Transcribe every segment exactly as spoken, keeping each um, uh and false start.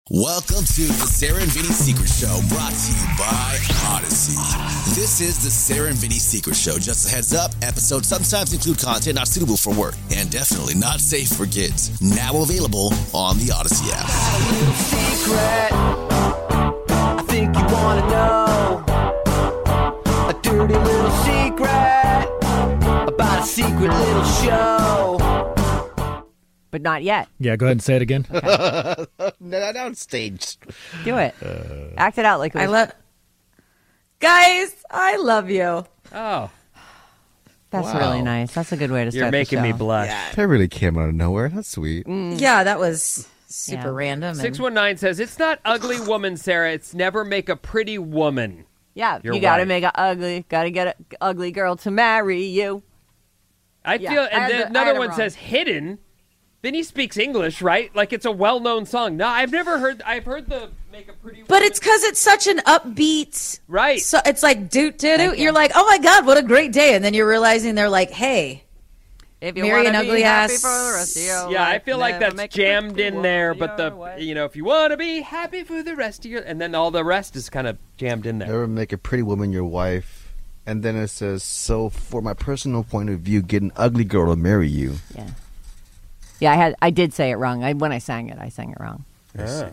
Welcome to the Sarah and Vinny Secret Show, brought to you by Odyssey. This is the Sarah and Vinny Secret Show. Just a heads up, episodes sometimes include content not suitable for work and definitely not safe for kids. Now available on the Odyssey app. A little secret, I think you want to know. A dirty little secret about a secret little show. But not yet. Yeah, go ahead and say it again. No, not on stage. Do it. Act it out like it was. I love guys. I love you. Oh, That's Wow. really nice. That's a good way to start you're making the me show. blush. That really came out of nowhere. That's sweet. Yeah, that was super Yeah. random. and- six one nine says, it's not ugly woman, Sarah. It's never make a pretty woman. Yeah, Your you got to wife. make an ugly, got to get an ugly girl to marry you. I Yeah, feel, I and had then the- I another had it one wrong. says hidden. Then he speaks English, right? Like it's a well-known song. No, I've never heard. I've heard the make a pretty. but woman. it's because it's such an upbeat. right. So it's like doot doot Thank doot. you. You're like, oh my god, what a great day, and then you're realizing they're like, hey, If you Marry wanna an be ugly happy ass- for the rest of your Yeah, I life, feel like never that's make a jammed pretty in there, woman but the your wife. you know, if you want to be happy for the rest of your, and then all the rest is kind of jammed in there. Never make a pretty woman your wife. And then it says, so for my personal point of view, get an ugly girl to marry you. Yeah. Yeah, I had I did say it wrong. I when I sang it, I sang it wrong. Ah.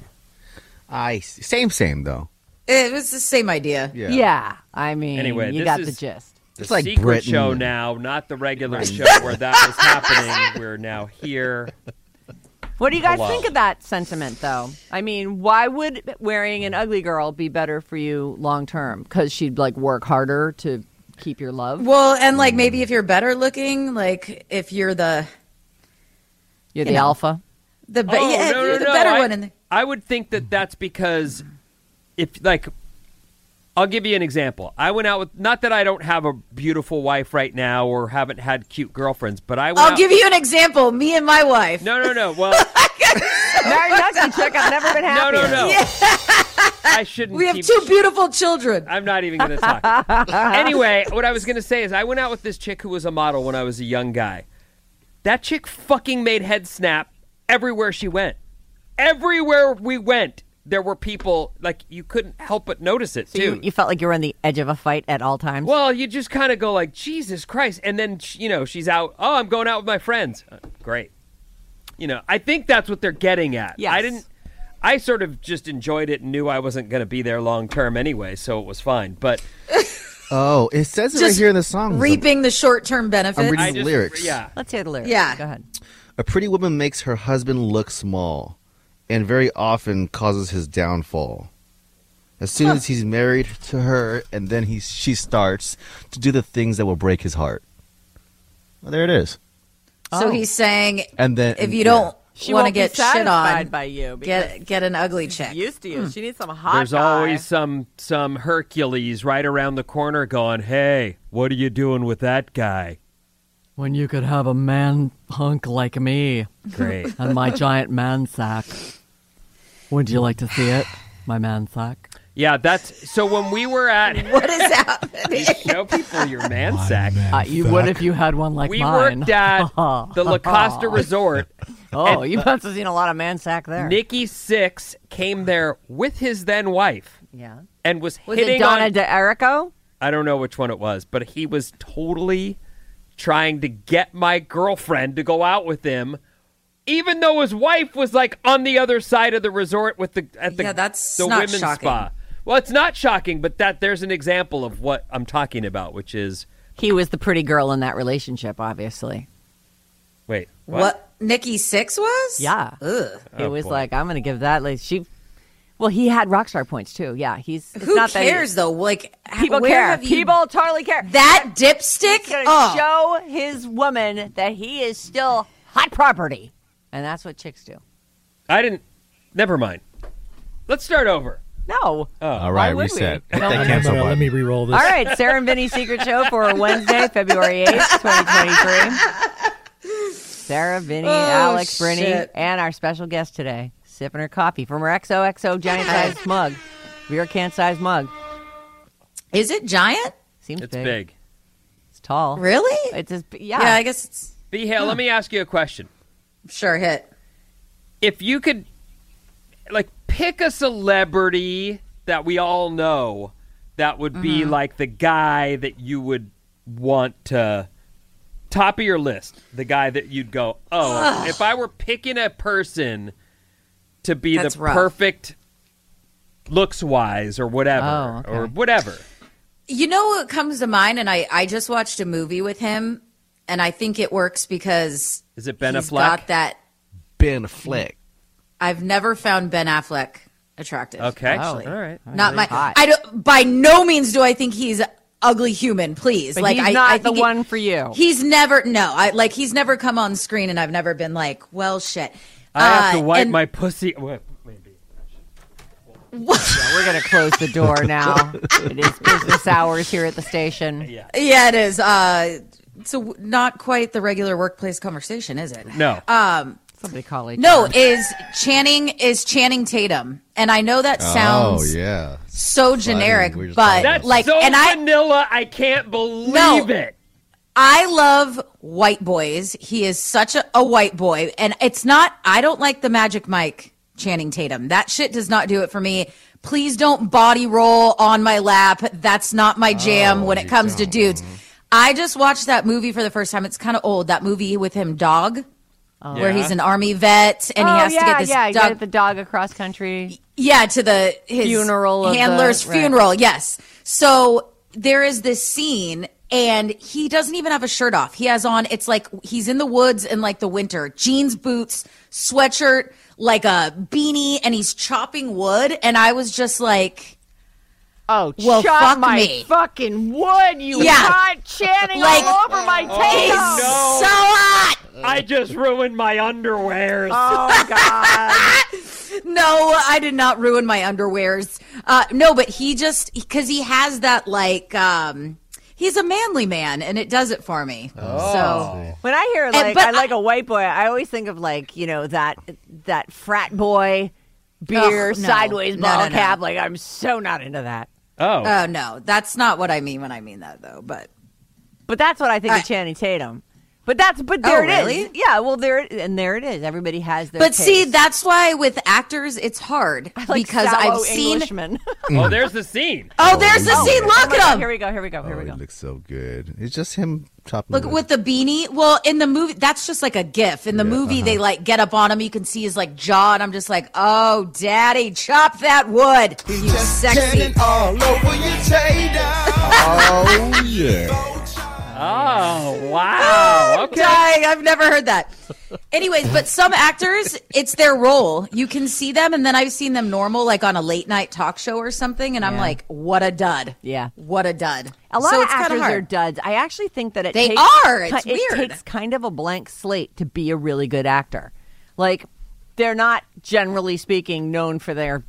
I see. Same, same, though. it was the same idea. Yeah. Yeah, I mean, Anyway, you this got is- the gist. The It's like secret Britain. show now, not the regular show where that was happening. We're now here. What do you guys Hello. think of that sentiment, though? I mean, why would wearing an ugly girl be better for you long term? Because she'd like work harder to keep your love. Well, and like maybe if you're better looking, like if you're the You're the you know. alpha. the be- Oh, yeah, if no, you're no, the no. better I, one, in the, I would think that that's because if like I'll give you an example. I went out with, not that I don't have a beautiful wife right now or haven't had cute girlfriends, but I went I'll out, give you an example. Me and my wife. No, no, no. Well, Very ugly chick. I've never been no, happier. no, no. I shouldn't We have keep two beautiful children. I'm not even going to talk. Anyway, what I was going to say is I went out with this chick who was a model when I was a young guy. That chick fucking made head snap everywhere she went. Everywhere we went, there were people, like, you couldn't help but notice it, So too. you, you felt like you were on the edge of a fight at all times? Well, you just kind of go like, Jesus Christ. And then, sh- you know, she's out. Oh, I'm going out with my friends. Uh, great. You know, I think that's what they're getting at. Yes. I didn't, I sort of just enjoyed it and knew I wasn't going to be there long term anyway, so it was fine. But Oh, it says it right Just here in the song. Reaping the short-term benefits. I'm reading I the just, lyrics. yeah. Let's hear the lyrics. Yeah. Go ahead. A pretty woman makes her husband look small and very often causes his downfall. As soon as he's married to her, and then he, she starts to do the things that will break his heart. Well, there it is. So Oh. he's saying, And then if you yeah. don't She want to won't be get shit satisfied on, by you. because get get an ugly she's chick. used to you. She needs some hot There's guy. always some some Hercules right around the corner going, hey, what are you doing with that guy? When you could have a man hunk like me Great. and my giant man sack. Would you like to see it? My man sack. Yeah, that's so when we were at What is happening? show people your man sack. Uh, you would if you had one like We mine. worked at the La Costa Resort. Oh, And- you must have seen a lot of man sack there. Nikki Six came there with his then wife Yeah. and was, Was hitting it Donna on. De Erico? I don't know which one it was, but he was totally trying to get my girlfriend to go out with him, even though his wife was like on the other side of the resort with the at the Yeah, that's the not women's shocking. spa. Well, it's not shocking, but that there's an example of what I'm talking about, which is He was the pretty girl in that relationship, obviously. wait, what? What Nikki Six was? Yeah. Ugh. He Oh, was boy. like, I'm going to give that. Like, she. Well, he had rock star points too. Yeah, he's. It's Who not that he- cares though? Like, h- People where care. have you People totally care. that dipstick? He's going to Oh, show his woman that he is still hot property, and that's what chicks do. I didn't. Never mind. Let's start over. No. Oh, All right, would reset. we? Hit No, that no, No, cancel no, button. let me re-roll this. All right, Sarah and Vinny's Secret Show for Wednesday, February eighth, twenty twenty-three. Sarah, Vinny, Oh, Alex, Brittany, shit. and our special guest today, sipping her coffee from her X O X O giant-sized mug. Beer can-sized mug. is it giant? Seems it's big. big. It's tall. Really? It's just, yeah. Yeah, I guess it's B Hale, let me ask you a question. sure hit. If you could, like, pick a celebrity that we all know that would be Mm-hmm. like the guy that you would want to top of your list, the guy that you'd go, oh, if I were picking a person to be That's the rough. perfect looks wise or whatever, Oh, okay. or whatever. You know what comes to mind? And I, I just watched a movie with him, and I think it works because Is it Ben he's Affleck? got that. Ben Affleck. I've never found Ben Affleck attractive. Okay. actually. All right. Not my. hot. I don't. By no means do I think he's ugly human. Please, But like he's I, not I the think he- one for you. He's never. No, I like he's never come on screen, and I've never been like, well, shit. I have to Uh, wipe and- my pussy. Well, maybe. Yeah, we're gonna close the door now. It is business hours here at the station. Yeah. Yeah, it is. Uh, so not quite the regular workplace conversation, is it? No. Um, Somebody call it. no, is Channing is Channing Tatum, and I know that sounds Oh yeah. so generic, We were just but talking That's like, so and I vanilla. I can't believe No. it. I love white boys. He is such a, a white boy, and it's not. I don't like the Magic Mike Channing Tatum. That shit does not do it for me. Please don't body roll on my lap. That's not my jam Oh, when it you comes to don't. dudes. I just watched that movie for the first time. It's kind of old. That movie with him, Dog, where Yeah. he's an army vet and oh, he has yeah, to get this yeah, dog. get the dog across country. Yeah, to the his Funeral of the- handler's right. funeral. Yes. So there is this scene, and he doesn't even have a shirt off. He has on. It's like he's in the woods in like the winter, jeans, boots, sweatshirt, like a beanie, and he's chopping wood. And I was just like, Oh, Well, chop fuck my me. fucking wood, you Yeah. hot Channing Like- all over my he's tail. no. so hot. I just ruined my underwears. Oh God! No, I did not ruin my underwears. Uh, no, but he just because he has that like. um He's a manly man, and it does it for me. Oh. So When I hear like but I like I- a white boy, I always think of like you know that that frat boy, beer, Ugh, no. sideways No, ball no, no. cap. Like I'm so not into that. Oh. Oh no, that's not what I mean when I mean that though. But But that's what I think I- of Channing Tatum. But that's but there Oh, it is. really? Yeah, well there it- and there it is. Everybody has their but see, taste. that's why with actors it's hard like because sallow I've seen. Englishmen. Oh, there's the scene. Oh, there's the scene. Look at him. Here we go. Here we go. Here Oh, we he go. looks so good. It's just him chopping. Look wood. with the beanie. Well, in the movie, that's just like a gif. In the Yeah, movie, uh-huh. they like get up on him. You can see his like jaw, and I'm just like, oh, daddy, chop that wood, you sexy. all over your tater. Oh yeah. Oh, wow. Okay. Dying. I've never heard that. Anyways, but some actors, it's their role. You can see them, and then I've seen them normal, like on a late night talk show or something, and I'm Yeah. like, what a dud. Yeah. What a dud. A lot so of it's kinda actors hard. are duds. I actually think that it They takes, are. It's it weird. takes kind of a blank slate to be a really good actor. Like they're not generally speaking known for their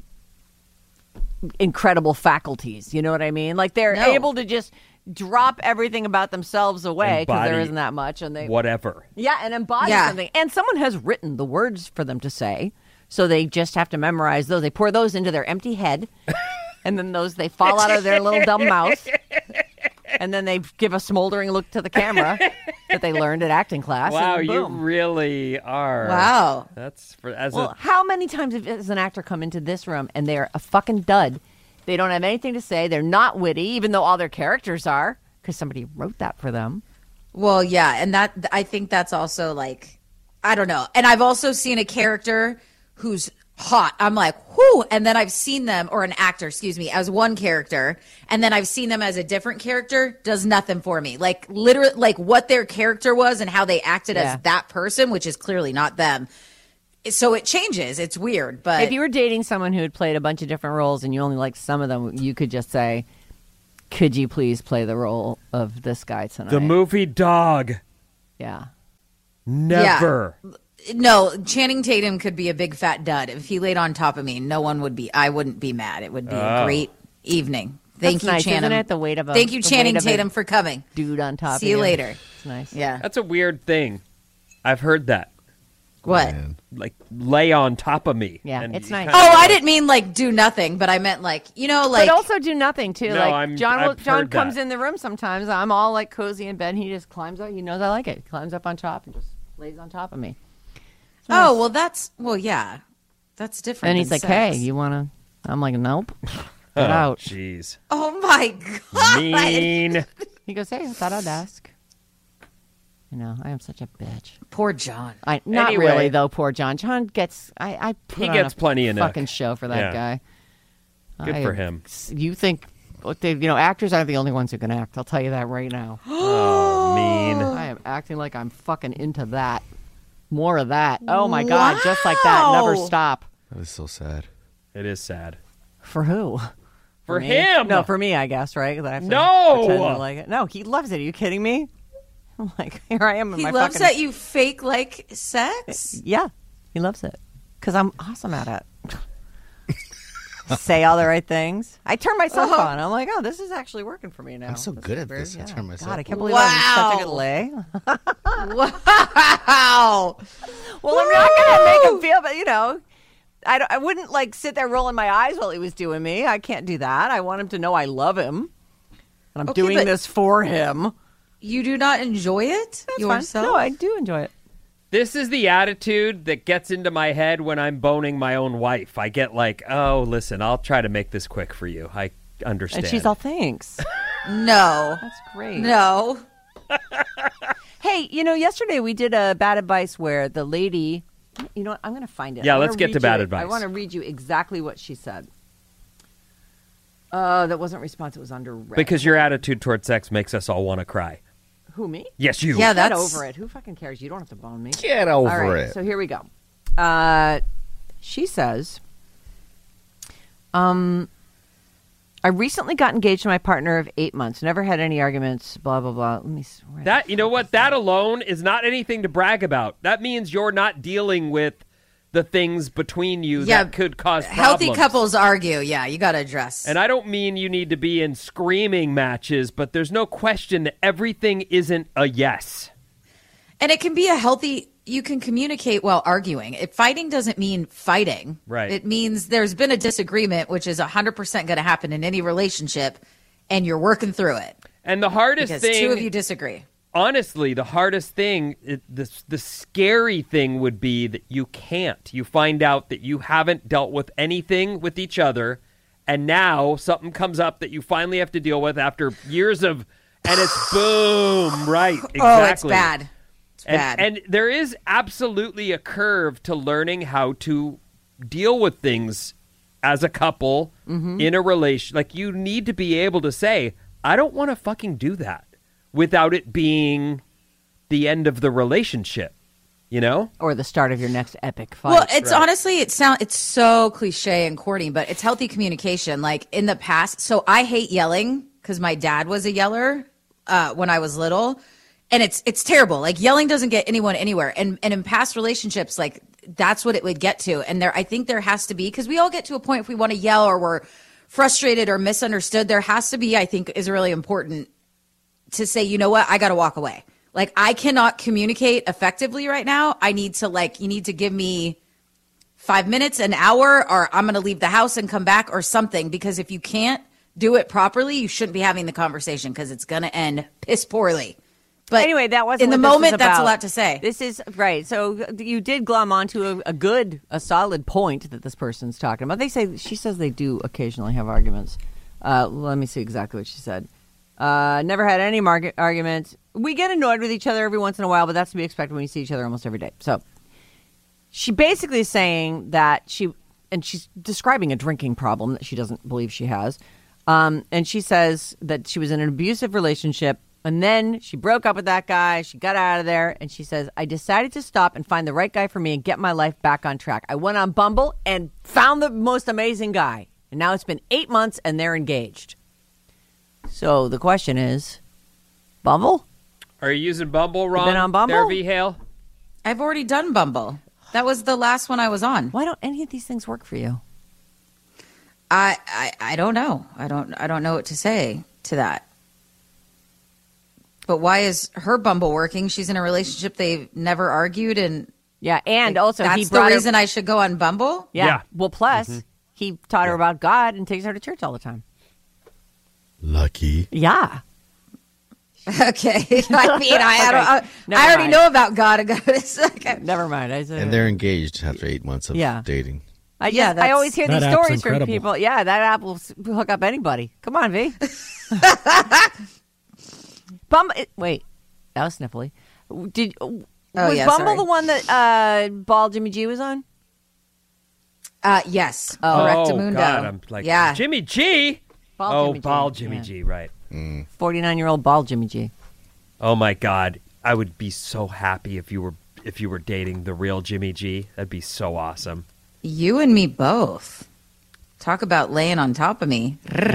incredible faculties. You know what I mean? Like they're No. able to just drop everything about themselves away because there Embody isn't that much, and they Whatever. yeah, and embody Yeah. something. And someone has written the words for them to say, so they just have to memorize those. They pour those into their empty head, and then those they fall out of their little dumb mouth, and then they give a smoldering look to the camera that they learned at acting class. Wow, and you boom. really are. Wow. That's for as Well, a how many times has an actor come into this room and they're a fucking dud? They don't have anything to say. They're not witty, even though all their characters are, because somebody wrote that for them. Well, yeah, and that I think that's also like I don't know. And I've also seen a character who's hot. I'm like, whoo, and then I've seen them or an actor, excuse me, as one character, and then I've seen them as a different character, does nothing for me. Like literally like what their character was and how they acted Yeah. as that person, which is clearly not them. So it changes. It's weird, but If you were dating someone who had played a bunch of different roles and you only liked some of them, you could just say, could you please play the role of this guy tonight? the movie Dog. Yeah. Never. no, Channing Tatum could be a big fat dud. If he laid on top of me, no one would be I wouldn't be mad. It would be Oh. a great evening. Thank That's you, nice, Channing. isn't it? The weight of a Thank you, the Channing weight of a Tatum, for coming. dude on top See of you you. later. It's nice. Yeah. That's a weird thing. I've heard that. What? Man. Like lay on top of me. Yeah, And it's you nice. kinda- Oh, I didn't mean like do nothing, but I meant like, you know, like but also do nothing too. No, like I'm- John, will, I've John heard comes that. in the room sometimes. I'm all like cozy in bed. And he just climbs up. He knows I like it. He climbs up on top and just lays on top of me. oh, well that's well, yeah. That's different. And he's than like, sex. "Hey, you want to?" I'm like, "Nope, Oh, get out." jeez. Oh my god. Mean. He goes, "Hey, I thought I'd ask." You know, I am such a bitch. Poor John. I not Anyway. really though. Poor John. John gets. I. I put He on gets a plenty of nook. fucking show for that Yeah. guy. Good I- for him. You think? What they, you know, actors aren't the only ones who can act. I'll tell you that right now. Oh, mean. I am acting like I'm fucking into that. More of that. Oh my god, just like that. Never Wow. stop. That is so sad. It is sad. For who? For me? him. No, for me, I guess, right? 'Cause I have to No! pretend to like it. No, he loves it. Are you kidding me? I'm like, here I am in He my loves fucking... that you fake like sex. Yeah, he loves it. Because I'm awesome at it. Say all the right things. I turn myself Oh. on. I'm like, oh, this is actually working for me now. I'm so This good is at weird. this. I Yeah. turn myself God, I can't believe Wow. I'm such a good lay. Wow. Well, I'm not gonna make him feel, but you know, I, don't, I wouldn't like sit there rolling my eyes while he was doing me. I can't do that. I want him to know I love him, and I'm Okay, doing but- this for him. You do not enjoy it That's fine. yourself? No, I do enjoy it. This is the attitude that gets into my head when I'm boning my own wife. I get like, oh, listen, I'll try to make this quick for you. I understand. And she's all, thanks. No. That's great. No. Hey, you know, yesterday we did a bad advice where the lady, you know what, I'm going to find it. Yeah, I wanna let's get read to bad you- advice. I want to read you exactly what she said. Uh, that wasn't response, it was under red. Because your attitude toward sex makes us all want to cry. Who, me? Yes, you. Yeah, Get that's over it. Who fucking cares? You don't have to bone me. Get over All right, it. so here we go. Uh, she says, um, I recently got engaged to my partner of eight months. Never had any arguments, blah, blah, blah. Let me see. where- That, you know what? That alone is not anything to brag about. That means you're not dealing with the things between you Yeah, that could cause problems. healthy couples argue. Yeah, you got to address. And I don't mean you need to be in screaming matches, but there's no question that everything isn't a yes. And it can be a healthy, you can communicate while arguing. It, fighting doesn't mean fighting. Right. It means there's been a disagreement, which is one hundred percent going to happen in any relationship, and you're working through it. And the hardest Because thing, two of you disagree. honestly, the hardest thing, it, the, the scary thing would be that you can't. You find out that you haven't dealt with anything with each other, and now something comes up that you finally have to deal with after years of, and it's boom, right, exactly. Oh, it's bad. It's And, bad. and there is absolutely a curve to learning how to deal with things as a couple Mm-hmm. in a relation. Like, you need to be able to say, I don't want to fucking do that without it being the end of the relationship, you know? Or the start of your next epic fight. Well, it's honestly, it sound it's so cliche and corny, but it's healthy communication. Like in the past, so I hate yelling because my dad was a yeller uh, when I was little, and it's it's terrible. Like yelling doesn't get anyone anywhere. And and in past relationships, like that's what it would get to. And there, I think there has to be, because we all get to a point if we want to yell or we're frustrated or misunderstood. There has to be, I think, is really important to say, you know what, I got to walk away. Like, I cannot communicate effectively right now. I need to, like, you need to give me five minutes, an hour, or I'm going to leave the house and come back or something. Because if you can't do it properly, you shouldn't be having the conversation because it's going to end piss poorly. But anyway, that wasn't in the what this was moment. That's a about. lot to say. This is right. So you did glom onto a, a good, a solid point that this person's talking about. They say she says they do occasionally have arguments. Uh, let me see exactly what she said. Uh, never had any market arguments. We get annoyed with each other every once in a while, but that's to be expected when you see each other almost every day. So she basically is saying that she, and she's describing a drinking problem that she doesn't believe she has. Um, and she says that she was in an abusive relationship. And then she broke up with that guy. She got out of there. And she says, I decided to stop and find the right guy for me and get my life back on track. I went on Bumble and found the most amazing guy. And now it's been eight months and they're engaged. So the question is, Bumble? Are you using Bumble wrong? been on Bumble? There, V-Hale? I've already done Bumble. That was the last one I was on. Why don't any of these things work for you? I, I, I don't know. I don't I don't know what to say to that. But why is her Bumble working? She's in a relationship they've never argued, and Yeah, and like, also that's he the brought her- reason I should go on Bumble. Yeah. Yeah. Well, plus he taught her about God and takes her to church all the time. Lucky. Yeah. Okay, I mean, I, I don't. I, Never I already mind. know about God. It's okay. Never mind. I said, And they're engaged after eight months of Yeah. dating. I just, Yeah, I that's- always hear That these app's stories from incredible. people. Yeah, that app will s- hook up anybody. Come on, V. Bum. it- Wait, that was sniffly. Did was yeah, Bumble sorry. the one that uh, Bald Jimmy G was on? Uh, yes. Oh, Rectamundo. God. I'm like, yeah. Jimmy G? Bald oh, Jimmy G, bald Jimmy yeah. G, right. forty-nine-year-old Bald Jimmy G. Oh, my God. I would be so happy if you were if you were dating the real Jimmy G. That'd be so awesome. You and me both. Talk about laying on top of me.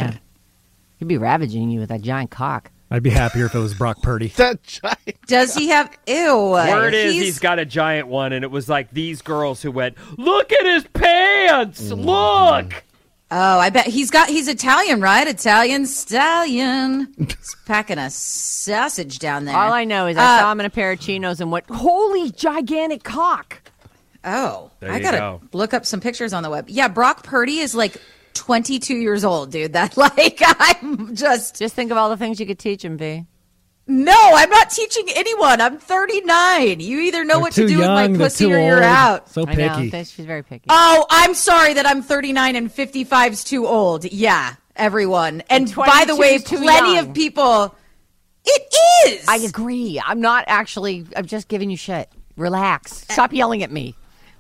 He'd be ravaging you with that giant cock. I'd be happier if it was Brock Purdy. That giant. Does he have? Ew. Word is He's- he's got a giant one, and it was like these girls who went, look at his pants! Look! Oh, I bet he's got. He's Italian, right? Italian stallion. He's packing a sausage down there. All I know is I Uh, saw him in a pair of chinos and went, holy gigantic cock. Oh, There I you gotta go. look up some pictures on the web. Yeah, Brock Purdy is like twenty-two years old, dude. That like I'm just Just think of all the things you could teach him, V. no. I'm not teaching anyone. I'm thirty-nine. You either know They're what too to do young, Oh, with my they're pussy too or you're old. out. So I know. picky. th- She's very picky. Oh, I'm sorry that I'm thirty-nine and fifty-five's too old. Yeah, everyone. And by the way, twenty-two is too plenty young. of people. It is. I agree. I'm not actually, I'm just giving you shit. Relax. Stop yelling at me.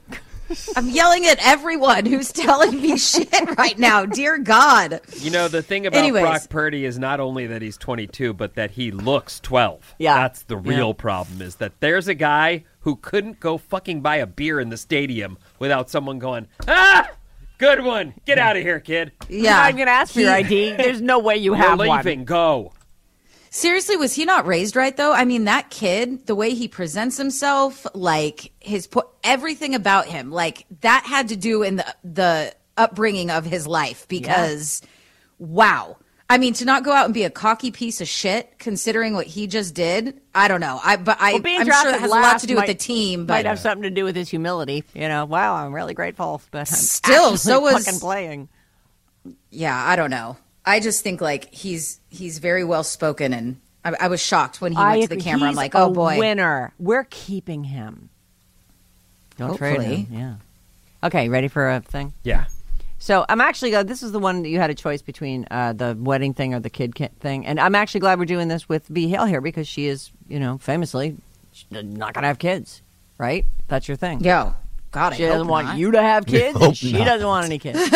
I'm yelling at everyone who's telling me shit right now. Dear God. You know, the thing about Anyways. Brock Purdy is not only that he's twenty-two, but that he looks twelve. Yeah. That's the real Yeah. problem, is that there's a guy who couldn't go fucking buy a beer in the stadium without someone going, ah, good one. Get out of here, kid. Yeah. I'm going to ask for your I D. There's no way you You're have leaving. one. Go. Seriously, was he not raised right though? I mean, that kid, the way he presents himself, like his po- everything about him, like that had to do in the the upbringing of his life because wow. I mean, to not go out and be a cocky piece of shit considering what he just did, I don't know. I but I Well, being I'm drafted sure that has a last lot to do might- with the team, Might but have something to do with his humility. You know, wow, I'm really grateful, but I'm Still, actually so was- fucking playing. yeah, I don't know. I just think like he's he's very well spoken, and I, I was shocked when he I went to the agree. camera. I'm He's like, oh a boy, winner. We're keeping him. Don't trade Hopefully. him. Yeah. Okay, ready for a thing? Yeah. So I'm actually glad this is the one that you had a choice between uh, the wedding thing or the kid ki- thing, and I'm actually glad we're doing this with B. Hale here because she is, you know, famously not gonna have kids, right? That's your thing. yo, God, I She hope doesn't want not. you to have kids, and she doesn't want any kids.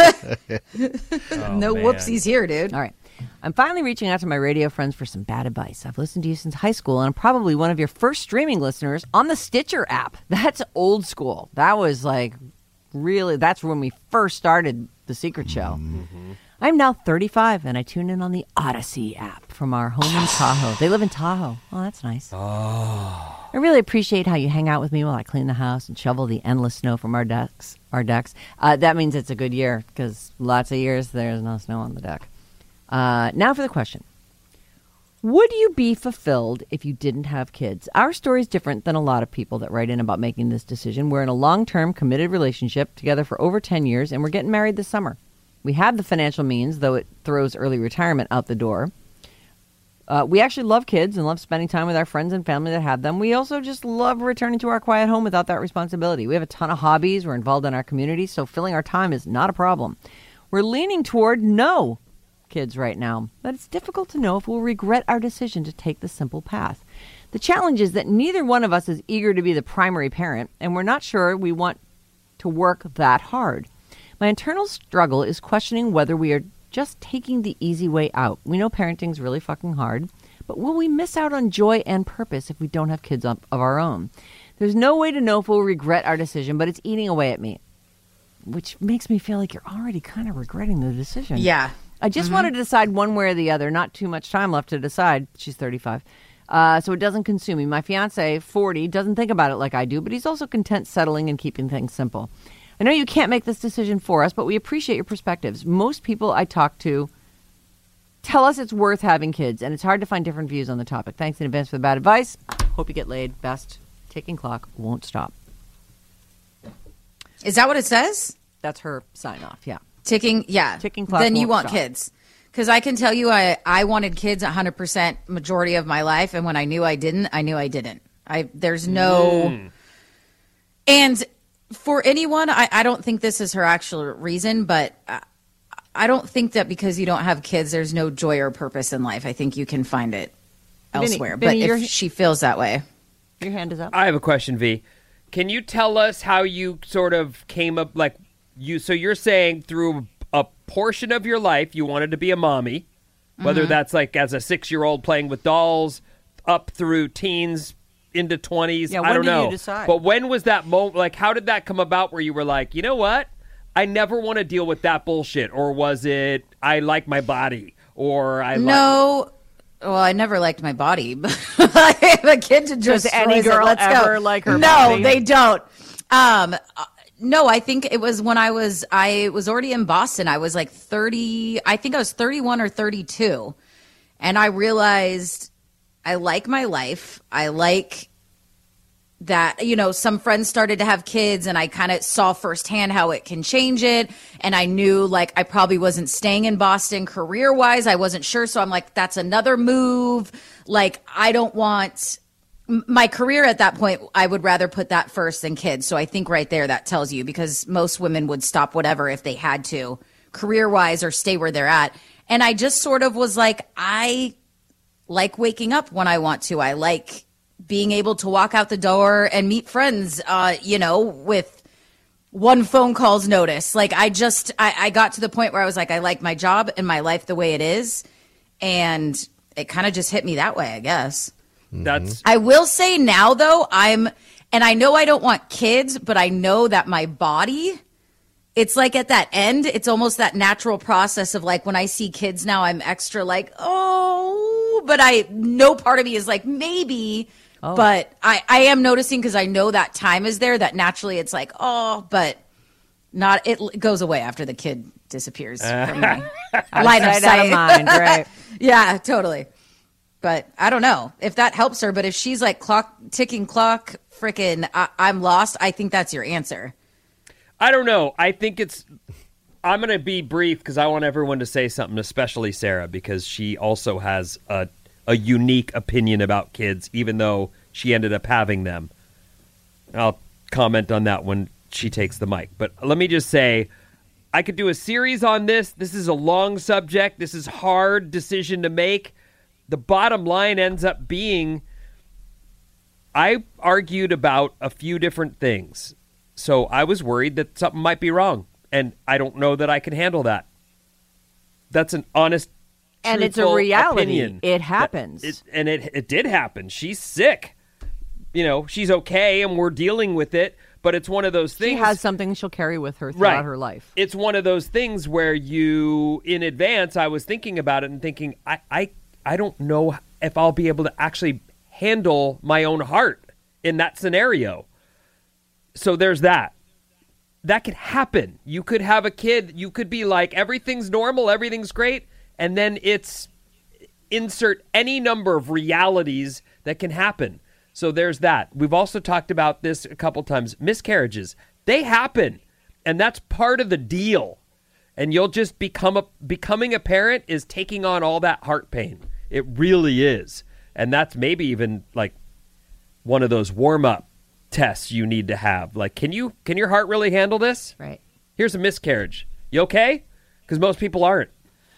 Oh, no man. whoopsies here, dude. All right. I'm finally reaching out to my radio friends for some bad advice. I've listened to you since high school, and I'm probably one of your first streaming listeners on the Stitcher app. That's old school. That was like really, that's when we first started The Secret Show. I'm now thirty-five, and I tune in on the Odyssey app from our home in Tahoe. They live in Tahoe. Oh, that's nice. I really appreciate how you hang out with me while I clean the house and shovel the endless snow from our decks. Our decks. Uh, that means it's a good year because lots of years there's no snow on the deck. Uh, now for the question. Would you be fulfilled if you didn't have kids? Our story is different than a lot of people that write in about making this decision. We're in a long-term committed relationship together for over ten years, and we're getting married this summer. We have the financial means, though it throws early retirement out the door. Uh, we actually love kids and love spending time with our friends and family that have them. We also just love returning to our quiet home without that responsibility. We have a ton of hobbies. We're involved in our community, so filling our time is not a problem. We're leaning toward no kids right now, but it's difficult to know if we'll regret our decision to take the simple path. The challenge is that neither one of us is eager to be the primary parent, and we're not sure we want to work that hard. My internal struggle is questioning whether we are just taking the easy way out. We know parenting's really fucking hard, but will we miss out on joy and purpose if we don't have kids of of our own? There's no way to know if we'll regret our decision, but it's eating away at me, which makes me feel like you're already kind of regretting the decision. Yeah. I just wanted to decide one way or the other. Not too much time left to decide. She's thirty-five. Uh, so it doesn't consume me. My fiance, forty, doesn't think about it like I do, but he's also content settling and keeping things simple. I know you can't make this decision for us, but we appreciate your perspectives. Most people I talk to tell us it's worth having kids, and it's hard to find different views on the topic. Thanks in advance for the bad advice. Hope you get laid. Best. Ticking clock won't stop. Is that what it says? That's her sign off, yeah. Ticking, yeah. Ticking clock Then you won't want stop. kids. Because I can tell you I, I wanted kids one hundred percent majority of my life. And when I knew I didn't, I knew I didn't. I There's no... And for anyone, I, I don't think this is her actual reason, but I, I don't think that because you don't have kids, there's no joy or purpose in life. I think you can find it Vinny, elsewhere. Vinny, but you're- if she feels that way. Your hand is up. I have a question, V. Can you tell us how you sort of came up, like, you, so you're saying through a portion of your life, you wanted to be a mommy, whether Mm-hmm. that's like as a six-year-old playing with dolls, up through teens, into twenties, Yeah, I when don't did you know. decide? But when was that moment, like, how did that come about where you were like, you know what? I never want to deal with that bullshit. Or was it, I like my body, or I like... No. Well, I never liked my body, but I have a kid to Does just any girl Let's ever go. like her no, body? they don't. Um, uh, no, I think it was when I was I was already in Boston. I was like thirty. I think I was thirty-one or thirty-two, and I realized I like my life. I like that, you know, some friends started to have kids and I kind of saw firsthand how it can change it. And I knew like I probably wasn't staying in Boston career wise. I wasn't sure. So I'm like, that's another move. Like, I don't want m- my career at that point. I would rather put that first than kids. So I think right there, that tells you, because most women would stop whatever if they had to career wise or stay where they're at. And I just sort of was like, I like waking up when I want to. I like being able to walk out the door and meet friends, uh, you know, with one phone call's notice. Like, I just, I, I got to the point where I was like, I like my job and my life the way it is. And it kind of just hit me that way, I guess. That's... I will say now, though, I'm, and I know I don't want kids, but I know that my body, it's like at that end, it's almost that natural process of like when I see kids now, I'm extra like, oh, but I, no part of me is like, maybe. Oh. But I, I am noticing, because I know that time is there, that naturally it's like, oh, but not, it l- goes away after the kid disappears from my line of Sight, out sight. of mind, right? Yeah, totally. But I don't know if that helps her. But if she's like clock, ticking clock, freaking, I'm lost, I think that's your answer. I don't know. I think it's... I'm going to be brief because I want everyone to say something, especially Sarah, because she also has a, a unique opinion about kids, even though she ended up having them. I'll comment on that when she takes the mic. But let me just say, I could do a series on this. This is a long subject. This is a hard decision to make. The bottom line ends up being, I argued about a few different things. So I was worried that something might be wrong. And I don't know that I can handle that. That's an honest, And it's a truthful reality. opinion. It happens. It, and it it did happen. She's sick. You know, she's okay, and we're dealing with it. But it's one of those She things. has something she'll carry with her throughout Right. her life. It's one of those things where you, in advance, I was thinking about it and thinking, I, I, I don't know if I'll be able to actually handle my own heart in that scenario. So there's that. That could happen. You could have a kid, you could be like, everything's normal, everything's great, and then it's insert any number of realities that can happen. So there's that. We've also talked about this a couple times. Miscarriages, they happen, and that's part of the deal. And you'll just become a becoming a parent is taking on all that heart pain. It really is. And that's maybe even like one of those warm-up tests you need to have. Like, can you can your heart really handle this? Right. Here's a miscarriage. You okay? Because most people aren't.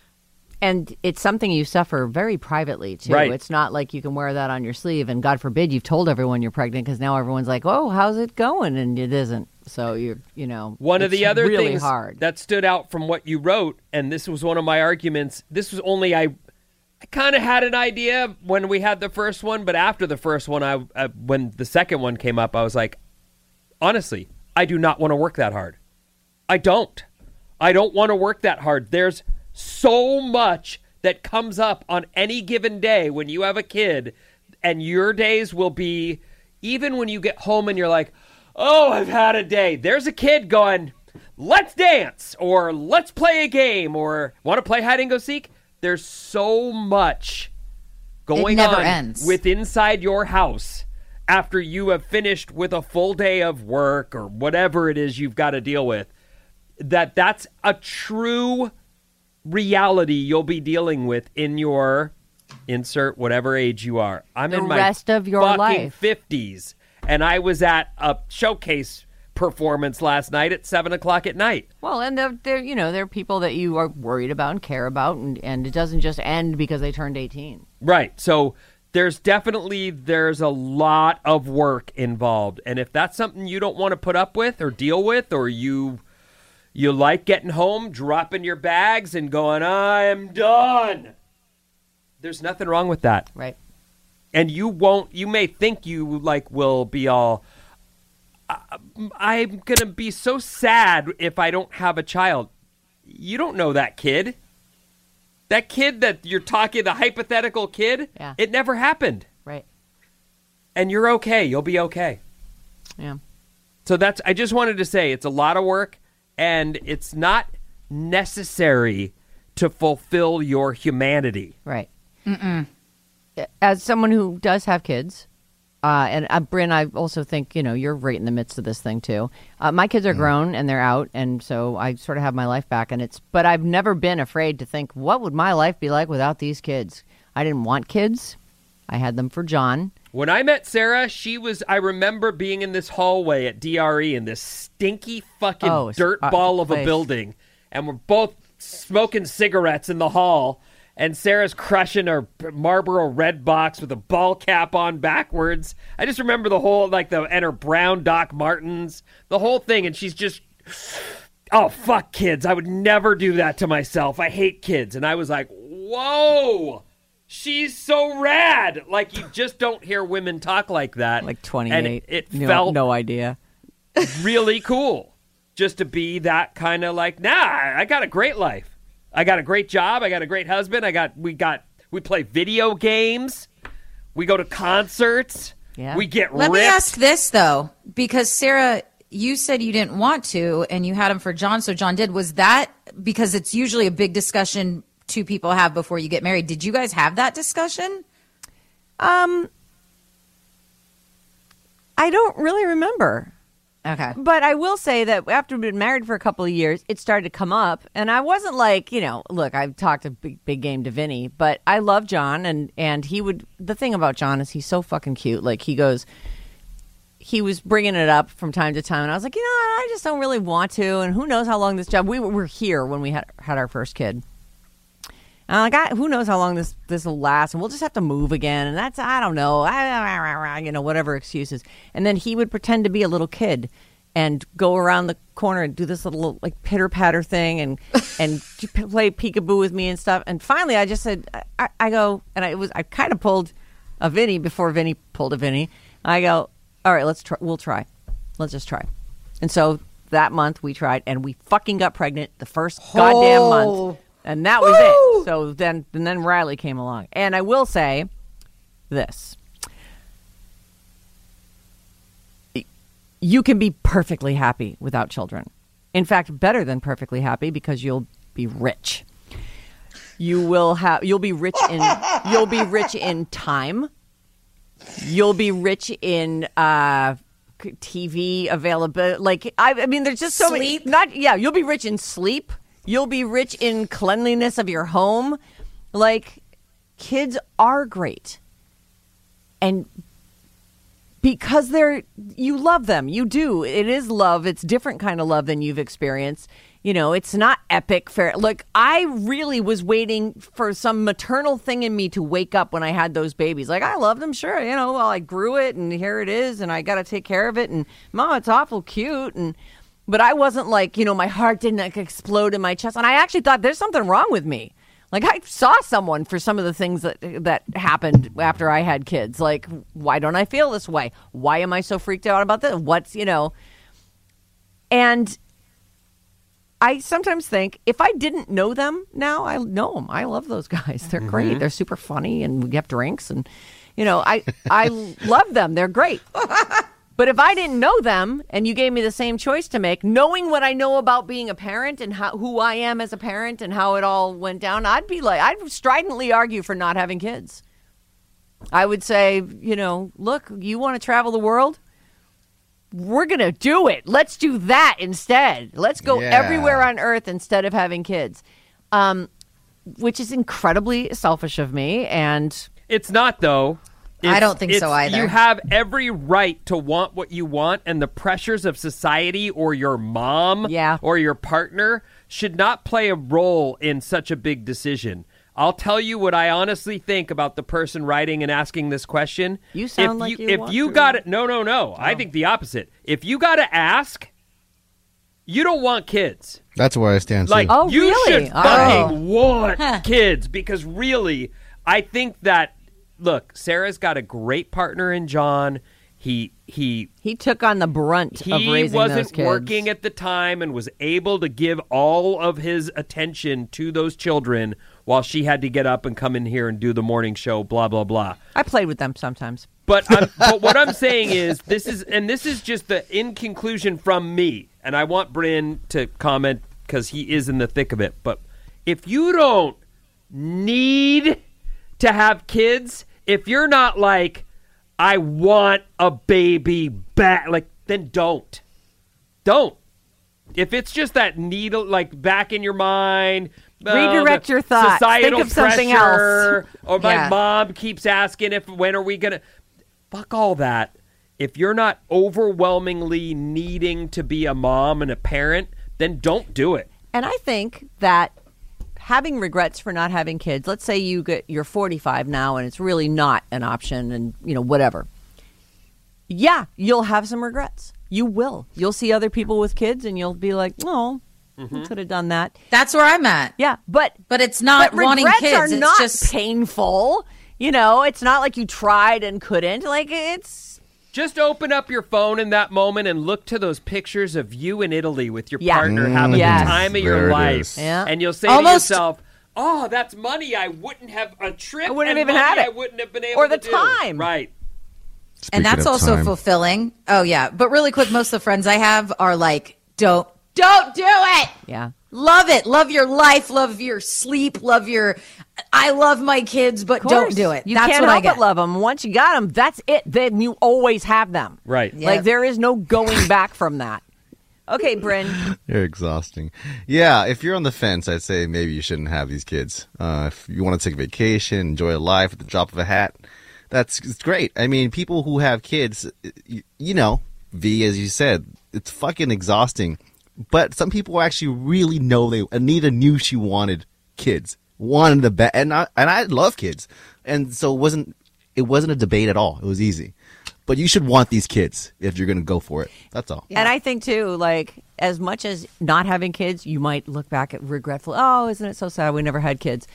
And it's something you suffer very privately, too. Right. It's not like you can wear that on your sleeve. And God forbid you've told everyone you're pregnant, because now everyone's like, oh, how's it going? And it isn't. So, you're, you know, One of it's the other really things hard. that stood out from what you wrote, and this was one of my arguments, this was only, I I kind of had an idea when we had the first one, but after the first one, I, I when the second one came up, I was like, honestly, I do not want to work that hard. I don't. I don't want to work that hard. There's so much that comes up on any given day when you have a kid, and your days will be, even when you get home and you're like, oh, I've had a day. There's a kid going, let's dance, or let's play a game, or want to play hide and go seek? There's so much going never on ends. with inside your house after you have finished with a full day of work or whatever it is you've got to deal with, that that's a true reality you'll be dealing with in your insert whatever age you are. I'm The in my rest of your fucking life. fifties, and I was at a showcase performance last night at seven o'clock at night. Well, and they're, they're you know they're people that you are worried about and care about, and, and it doesn't just end because they turned eighteen. Right. So there's definitely there's a lot of work involved, and if that's something you don't want to put up with or deal with, or you you like getting home, dropping your bags, and going, I'm done. There's nothing wrong with that. Right. And you won't, you may think you like will be all, I'm going to be so sad if I don't have a child. You don't know that kid. That kid that you're talking, the hypothetical kid, yeah. It never happened. Right. And you're okay. You'll be okay. Yeah. So that's, I just wanted to say it's a lot of work, and it's not necessary to fulfill your humanity. Right. Mm-mm. As someone who does have kids, uh, and uh, Bryn, I also think, you know, you're right in the midst of this thing too. Uh, my kids are grown and they're out, and so I sort of have my life back. And it's, but I've never been afraid to think, what would my life be like without these kids? I didn't want kids. I had them for John. When I met Sarah, she was, I remember being in this hallway at D R E in this stinky fucking Oh, dirt uh, ball of a place. building. And we're both smoking cigarettes in the hall. And Sarah's crushing her Marlboro Red box with a ball cap on backwards. I just remember the whole, like, the and her brown Doc Martens, the whole thing. And she's just, oh, fuck kids. I would never do that to myself. I hate kids. And I was like, whoa, she's so rad. Like, you just don't hear women talk like that. Like twenty-eight. And it, it no, felt no idea. really cool just to be that kind of like, nah, I got a great life. I got a great job. I got a great husband. I got, we got, we play video games. We go to concerts. Yeah. We get Let ripped. me ask this, though, because Sarah, you said you didn't want to, and you had him for John, so John did. Was that because it's usually a big discussion two people have before you get married? Did you guys have that discussion? Um, I don't really remember. Okay. But I will say that after we've been married for a couple of years, it started to come up. And I wasn't like, you know, look, I've talked a big, big game to Vinny, but I love John. And, and he would, the thing about John is he's so fucking cute. Like he goes, he was bringing it up from time to time. And I was like, you know, I just don't really want to. And who knows how long this job, we were, were here when we had, had our first kid. And I'm like, I, who knows how long this this will last, and we'll just have to move again, and that's, I don't know, I, you know, whatever excuses. And then he would pretend to be a little kid and go around the corner and do this little like pitter patter thing, and and play peekaboo with me and stuff. And finally, I just said, I, I go, and I was I kind of pulled a Vinny before Vinny pulled a Vinny. I go, all right, let's try, we'll try, let's just try. And so that month we tried, and we fucking got pregnant the first goddamn Oh. month. And that was Woo! it. So then, and then Riley came along. And I will say this. You can be perfectly happy without children. In fact, better than perfectly happy, because you'll be rich. You will have, you'll be rich in, you'll be rich in time. You'll be rich in, uh, T V availability. Like, I, I mean, there's just so Sleep? many, not, yeah, you'll be rich in sleep. You'll be rich in cleanliness of your home. Like, kids are great. And because they're, you love them. You do. It is love. It's different kind of love than you've experienced. You know, it's not epic fair. Look, I really was waiting for some maternal thing in me to wake up when I had those babies. Like, I love them, sure. You know, well, I grew it, and here it is, and I got to take care of it. And, Mom, it's awful cute. And But I wasn't like, you know, my heart didn't like explode in my chest. And I actually thought there's something wrong with me. Like, I saw someone for some of the things that that happened after I had kids. Like, why don't I feel this way? Why am I so freaked out about this? What's, you know. And I sometimes think if I didn't know them now, I know them. I love those guys. They're great. They're super funny, and we have drinks. And, you know, I, I love them. They're great. But if I didn't know them and you gave me the same choice to make, knowing what I know about being a parent and how, who I am as a parent and how it all went down, I'd be like, I'd stridently argue for not having kids. I would say, you know, look, you want to travel the world? We're going to do it. Let's do that instead. Let's go Yeah. everywhere on earth instead of having kids, um, which is incredibly selfish of me. And It's not, though. I don't think so it's- either. You have every right to want what you want, and the pressures of society or your mom Yeah. or your partner should not play a role in such a big decision. I'll tell you what I honestly think about the person writing and asking this question. You sound if like you if want you to. got it. No, no, no. I think the opposite. If you got to ask, you don't want kids. That's where I stand too. Like, Oh, you really? should Oh. fucking want Huh. kids because really, I think that, look, Sarah's got a great partner in John. He he He took on the brunt of he raising those wasn't kids. working at the time and was able to give all of his attention to those children while she had to get up and come in here and do the morning show, blah, blah, blah. I played with them sometimes. But, I'm, but what I'm saying is this is, and this is just the in conclusion from me, and I want Bryn to comment because he is in the thick of it. But if you don't need to have kids, if you're not like, I want a baby back, like, then don't. Don't. If it's just that needle, like, back in your mind, uh, Redirect the your thoughts. societal Think of something pressure, or my Yeah. mom keeps asking if when are we gonna. Fuck all that. If you're not overwhelmingly needing to be a mom and a parent, then don't do it. And I think that having regrets for not having kids, let's say you get you're forty-five now and it's really not an option and you know whatever. Yeah, you'll have some regrets. You will. You'll see other people with kids and you'll be like, "Oh, Mm-hmm. I could have done that." That's where I'm at. Yeah, but But it's not but wanting regrets kids. are It's not just painful. You know, it's not like you tried and couldn't. Like it's Just open up your phone in that moment and look to those pictures of you in Italy with your Yeah. partner having Yes. the time of There your it life. is. Yeah. And you'll say Almost- to yourself, oh, that's money I wouldn't have, a trip I wouldn't and have even money had it. I wouldn't have been able Or to the do. time. Right. and that's Speaking of also time. fulfilling. Oh yeah, but really quick, most of the friends I have are like, don't, don't do it. yeah. Love it. Love your life. Love your sleep. Love your. I love my kids, but Of course. don't do it. You That's can't what help I get. but love them. Once you got them, that's it. Then you always have them. Right. Yeah. Like there is no going back from that. Okay, Bryn. You're exhausting. Yeah, if you're on the fence, I'd say maybe you shouldn't have these kids. Uh, if you want to take a vacation, enjoy life at the drop of a hat, that's it's great. I mean, people who have kids, you, you know, V, as you said, it's fucking exhausting. But some people actually really know they. Anita knew she wanted kids, wanted the best, and I and I love kids, and so it wasn't it wasn't a debate at all. It was easy. But you should want these kids if you're going to go for it. That's all. And I think too, like as much as not having kids, you might look back at regretful. Oh, isn't it so sad we never had kids?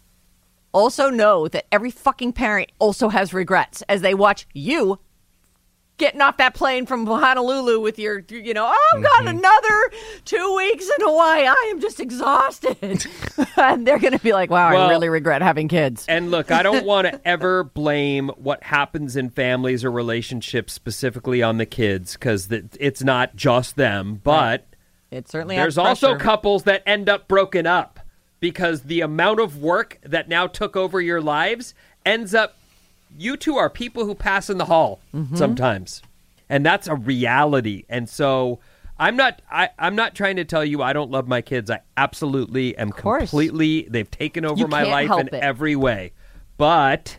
Also know that every fucking parent also has regrets as they watch you getting off that plane from Honolulu with your, you know, oh, I've got another two weeks in Hawaii. I am just exhausted. And they're going to be like, wow, Well- I really regret having kids. And look, I don't want to ever blame what happens in families or relationships specifically on the kids because it's not just them. But It certainly there's adds also pressure. couples that end up broken up because the amount of work that now took over your lives ends up, you two are people who pass in the hall Mm-hmm. sometimes. And that's a reality. And so I'm not I, I'm not trying to tell you I don't love my kids. I absolutely am course. completely, they've taken over You my can't life help in it. every way. But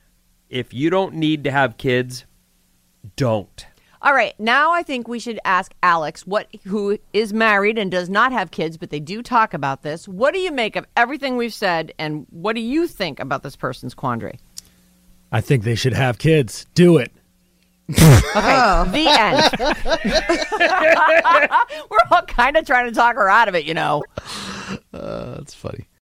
if you don't need to have kids, don't. All right, now I think we should ask Alex, what who is married and does not have kids, but they do talk about this. What do you make of everything we've said, and what do you think about this person's quandary? I think they should have kids. Do it. Okay, the end. We're all kind of trying to talk her out of it, you know. Uh, that's funny.